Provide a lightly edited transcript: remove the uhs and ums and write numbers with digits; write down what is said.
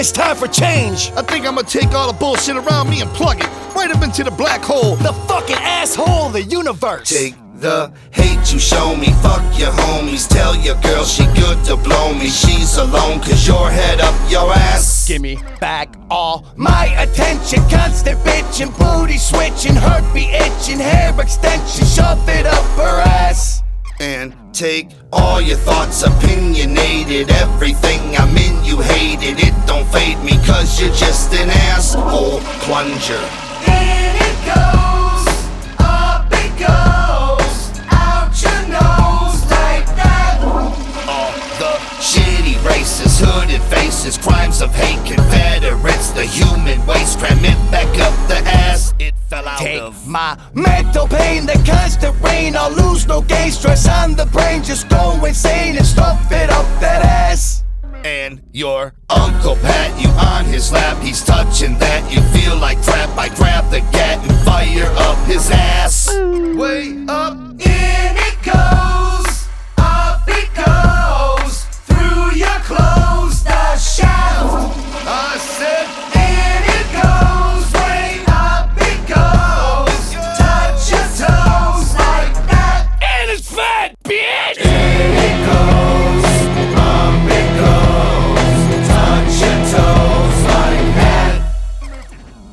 It's time for change. I think I'ma take all the bullshit around me and plug it right up into the black hole. The fucking asshole of the universe. Take the hate you show me, fuck your homies. Tell your girl she good to blow me. She's alone cause you're head up your ass. Give me back all my attention. Constant bitching, booty switching, hurt be itching, hair extension, shove it up her ass. And take all your thoughts opinionated. Everything I'm in you hated. It don't fade me cause you're just an asshole plunger. In it goes, up it goes, out your nose like that. All the shitty races, hooded faces, crimes of hate, Confederates, the human waste, cram it back up the ass. It fell out Take of my mental pain, the constant rain. I'll lose no gain, stress on the brain. Just go insane and stuff it up that ass. And your Uncle Pat you on his lap. He's touching that, you feel like crap. I grab the gat and fire up his ass. Way up.